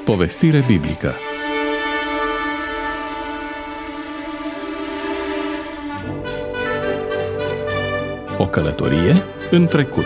Povestire biblică. O călătorie în trecut.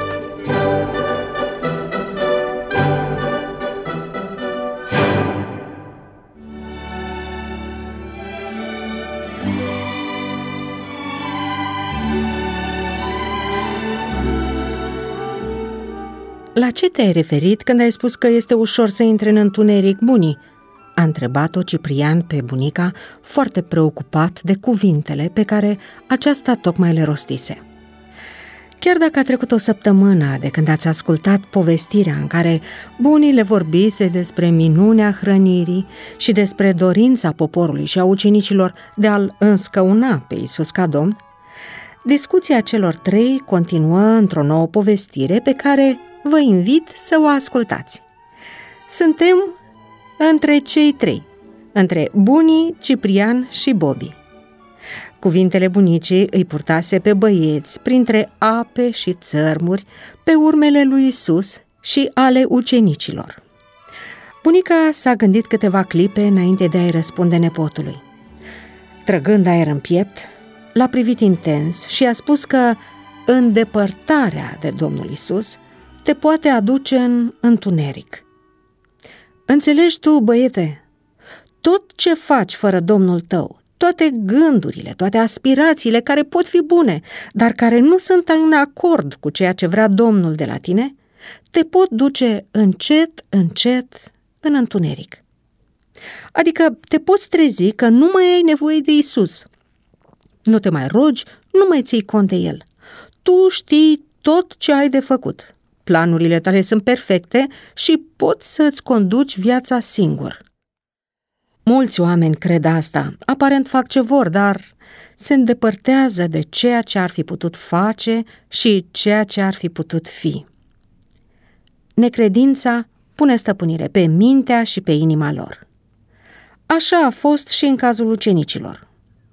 La ce te-ai referit când ai spus că este ușor să intre în întuneric, bunii? A întrebat-o Ciprian pe bunica, foarte preocupat de cuvintele pe care aceasta tocmai le rostise. Chiar dacă a trecut o săptămână de când ați ascultat povestirea în care bunii le vorbise despre minunea hrănirii și despre dorința poporului și a ucenicilor de a-L înscăuna pe Iisus ca Domn, discuția celor trei continuă într-o nouă povestire pe care vă invit să o ascultați. Suntem între cei trei, între bunii, Ciprian și Bobby. Cuvintele bunicii îi purtase pe băieți printre ape și țărmuri pe urmele lui Iisus și ale ucenicilor. Bunica s-a gândit câteva clipe înainte de a-i răspunde nepotului. Trăgând aer în piept, l-a privit intens și a spus că îndepărtarea de Domnul Iisus te poate aduce în întuneric. Înțelegi tu, băiete, tot ce faci fără Domnul tău, toate gândurile, toate aspirațiile care pot fi bune, dar care nu sunt în acord cu ceea ce vrea Domnul de la tine, te pot duce încet, încet în întuneric. Adică te poți trezi că nu mai ai nevoie de Iisus. Nu te mai rogi, nu mai ții cont de El. Tu știi tot ce ai de făcut. Planurile tale sunt perfecte și poți să-ți conduci viața singur. Mulți oameni cred asta, aparent fac ce vor, dar se îndepărtează de ceea ce ar fi putut face și ceea ce ar fi putut fi. Necredința pune stăpânire pe mintea și pe inima lor. Așa a fost și în cazul ucenicilor.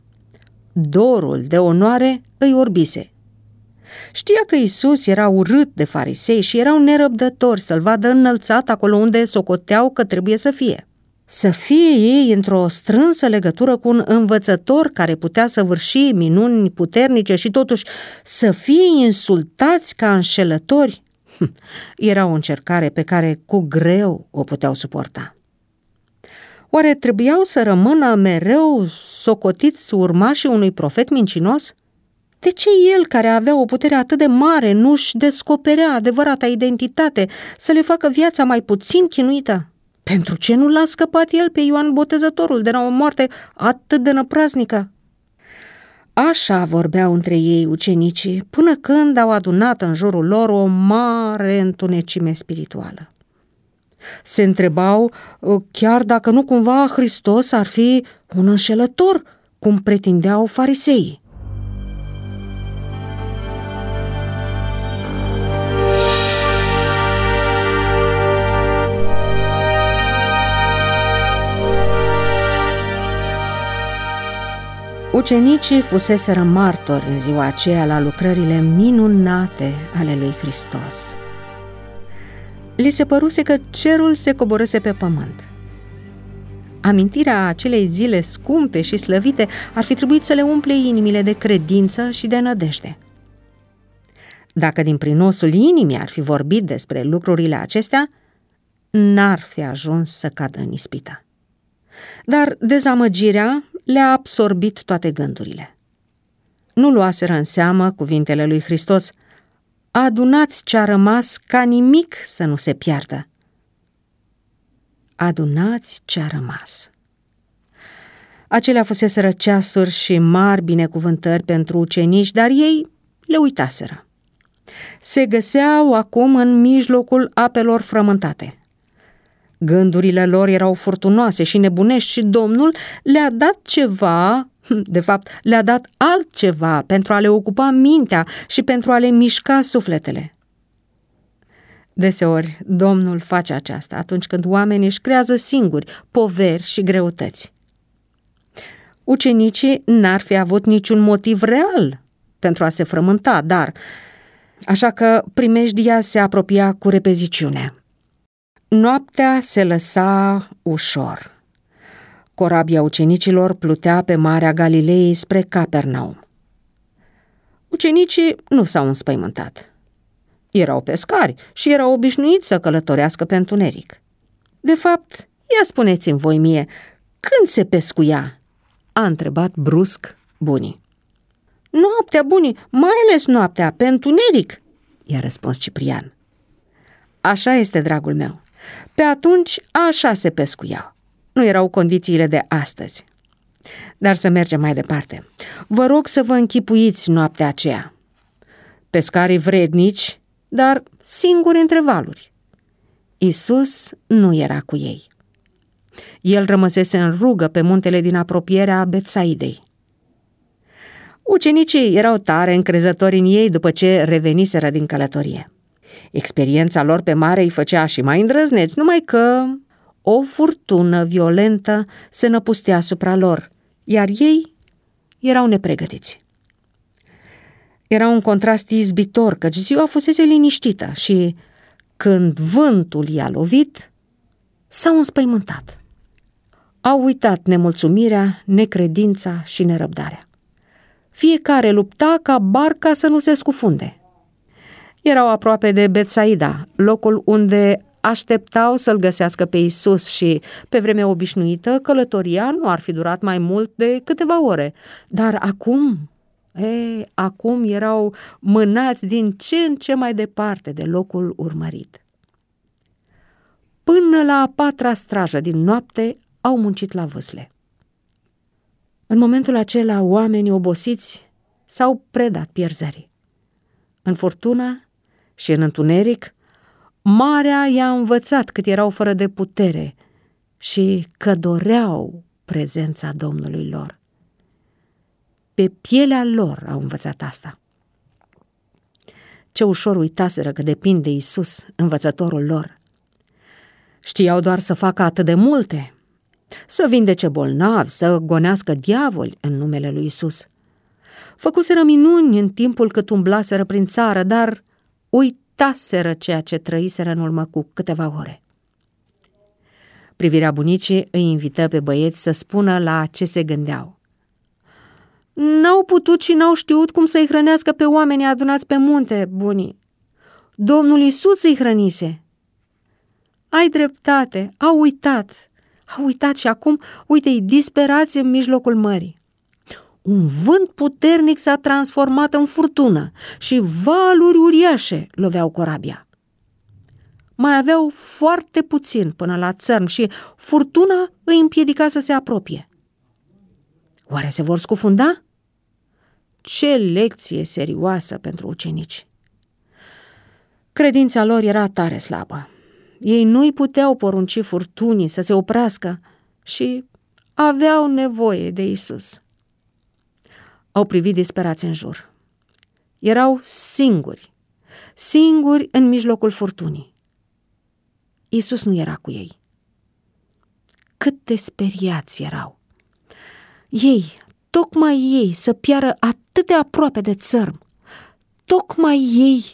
Dorul de onoare îi orbise. Știa că Iisus era urât de farisei și erau nerăbdători să-L vadă înălțat acolo unde socoteau că trebuie să fie. Să fie ei într-o strânsă legătură cu un învățător care putea săvârși minuni puternice și totuși să fie insultați ca înșelători, era o încercare pe care cu greu o puteau suporta. Oare trebuiau să rămână mereu socotiți urmașii unui profet mincinos? De ce el, care avea o putere atât de mare, nu-și descoperea adevărata identitate, să le facă viața mai puțin chinuită? Pentru ce nu l-a scăpat el pe Ioan Botezătorul de la o moarte atât de năpraznică? Așa vorbeau între ei ucenicii, până când au adunat în jurul lor o mare întunecime spirituală. Se întrebau chiar dacă nu cumva Hristos ar fi un înșelător, cum pretindeau fariseii. Ucenicii fuseseră martori în ziua aceea la lucrările minunate ale lui Hristos. Li se păruse că cerul se coborâse pe pământ. Amintirea acelei zile scumpe și slăvite ar fi trebuit să le umple inimile de credință și de nădejde. Dacă din prinosul inimii ar fi vorbit despre lucrurile acestea, n-ar fi ajuns să cadă în ispită. Dar dezamăgirea le-a absorbit toate gândurile. Nu luaseră în seamă cuvintele lui Hristos: adunați ce-a rămas ca nimic să nu se piardă. Adunați ce-a rămas. Acelea fuseseră ceasuri și mari binecuvântări pentru ucenici, dar ei le uitaseră. Se găseau acum în mijlocul apelor frământate. Gândurile lor erau furtunoase și nebunești și Domnul le-a dat ceva, de fapt le-a dat altceva pentru a le ocupa mintea și pentru a le mișca sufletele. Deseori Domnul face aceasta atunci când oamenii își creează singuri poveri și greutăți. Ucenicii n-ar fi avut niciun motiv real pentru a se frământa, dar așa că primejdia se apropia cu repeziciune. Noaptea se lăsa ușor. Corabia ucenicilor plutea pe Marea Galilei spre Capernaum. Ucenicii nu s-au înspăimântat. Erau pescari și erau obișnuiți să călătorească pe întuneric. De fapt, ia spuneți-mi voi mie, când se pescuia? A întrebat brusc bunii. Noaptea, bunii, mai ales noaptea, pe întuneric, i-a răspuns Ciprian. Așa este, dragul meu. Pe atunci așa se pescuiau. Nu erau condițiile de astăzi. Dar să mergem mai departe. Vă rog să vă închipuiți noaptea aceea. Pescarii vrednici, dar singuri între valuri. Iisus nu era cu ei. El rămăsese în rugă pe muntele din apropierea Betsaidei. Ucenicii erau tare încrezători în ei după ce reveniseră din călătorie. Experiența lor pe mare îi făcea și mai îndrăzneți, numai că o furtună violentă se năpustea asupra lor, iar ei erau nepregătiți. Era un contrast izbitor, căci ziua fusese liniștită și, când vântul i-a lovit, s-au înspăimântat. Au uitat nemulțumirea, necredința și nerăbdarea. Fiecare lupta ca barca să nu se scufunde. Erau aproape de Betsaida, locul unde așteptau să-l găsească pe Iisus și, pe vremea obișnuită, călătoria nu ar fi durat mai mult de câteva ore. Dar acum erau mânați din ce în ce mai departe de locul urmărit. Până la a patra strajă din noapte au muncit la vâsle. În momentul acela, oamenii obosiți s-au predat pierzării. În furtună și în întuneric, marea i-a învățat cât erau fără de putere și că doreau prezența Domnului lor. Pe pielea lor au învățat asta. Ce ușor uitaseră că depind de Iisus, învățătorul lor. Știau doar să facă atât de multe, să vindece bolnavi, să gonească diavoli în numele lui Iisus. Făcuseră minuni în timpul cât umblaseră prin țară, dar uitaseră ceea ce trăiseră în urmă cu câteva ore. Privirea bunicii îi invită pe băieți să spună la ce se gândeau. N-au putut și n-au știut cum să-i hrănească pe oamenii adunați pe munte, bunii. Domnul Iisus îi hrănise. Ai dreptate, au uitat și acum, uite-i disperați în mijlocul mării. Un vânt puternic s-a transformat în furtună și valuri uriașe loveau corabia. Mai aveau foarte puțin până la țărm și furtuna îi împiedica să se apropie. Oare se vor scufunda? Ce lecție serioasă pentru ucenici! Credința lor era tare slabă. Ei nu-i puteau porunci furtunii să se oprească și aveau nevoie de Iisus. Au privit disperați în jur. Erau singuri în mijlocul furtunii. Iisus nu era cu ei. Cât de speriați erau! Tocmai ei să piară atât de aproape de țărm. Tocmai ei!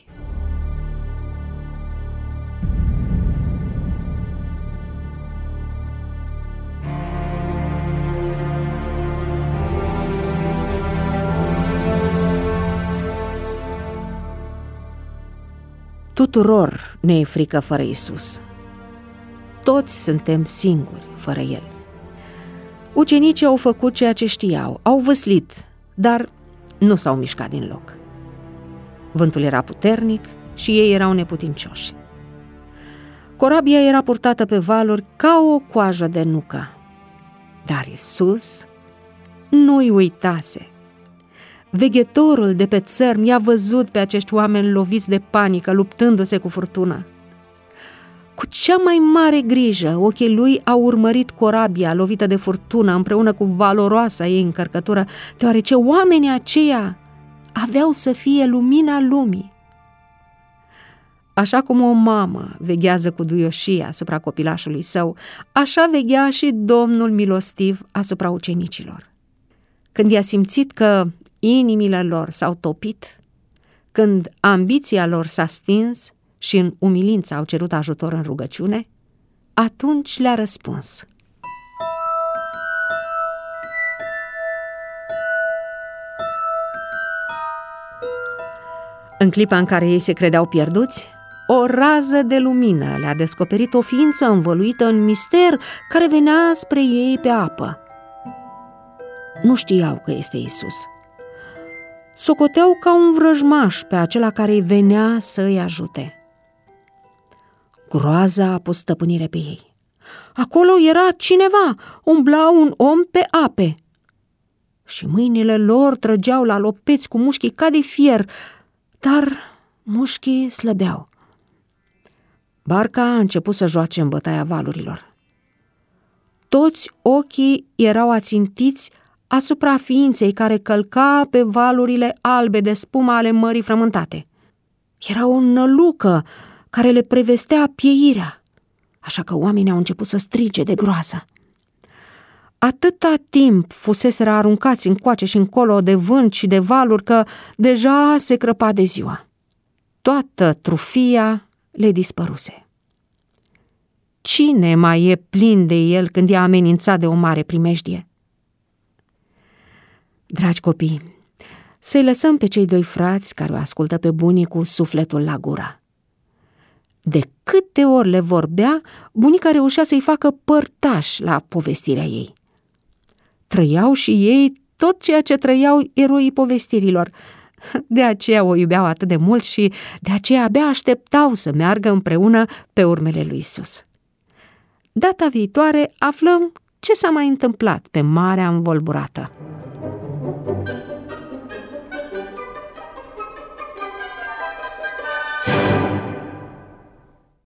Tuturor ne e frică fără Iisus. Toți suntem singuri fără El. Ucenicii au făcut ceea ce știau, au văslit, dar nu s-au mișcat din loc. Vântul era puternic și ei erau neputincioși. Corabia era purtată pe valuri ca o coajă de nucă. Dar Iisus nu-i uitase. Veghetorul de pe țărm i-a văzut pe acești oameni loviți de panică, luptându-se cu furtuna. Cu cea mai mare grijă, ochii lui au urmărit corabia lovită de furtună împreună cu valoroasa ei încărcătură, deoarece oamenii aceia aveau să fie lumina lumii. Așa cum o mamă veghează cu duioșie asupra copilașului său, așa veghea și Domnul milostiv asupra ucenicilor. Când i-a simțit că inimile lor s-au topit, când ambiția lor s-a stins și în umilință au cerut ajutor în rugăciune, Atunci le-a răspuns: În clipa în care ei se credeau pierduți, o rază de lumină le-a descoperit o ființă învăluită în mister care venea spre ei pe apă. Nu știau că este Iisus. Socoteau ca un vrăjmaș pe acela care îi venea să îi ajute. Groaza a pus stăpânire pe ei. Acolo era cineva, umbla un om pe ape. Și mâinile lor trăgeau la lopeți cu mușchii ca de fier, dar mușchii slăbeau. Barca a început să joace în bătaia valurilor. Toți ochii erau ațintiți asupra ființei care călca pe valurile albe de spumă ale mării frământate. Era o nălucă care le prevestea pieirea, așa că oamenii au început să strige de groază. Atâta timp fuseseră aruncați încoace și încolo de vânt și de valuri că deja se crăpa de ziua. Toată trufia le dispăruse. Cine mai e plin de el când e amenințat de o mare primejdie? Dragi copii, să-i lăsăm pe cei doi frați care o ascultă pe bunii cu sufletul la gură. De câte ori le vorbea, bunica reușea să-i facă părtași la povestirea ei. Trăiau și ei tot ceea ce trăiau eroii povestirilor. De aceea o iubeau atât de mult și de aceea abia așteptau să meargă împreună pe urmele lui Iisus. Data viitoare aflăm ce s-a mai întâmplat pe Marea Învolburată.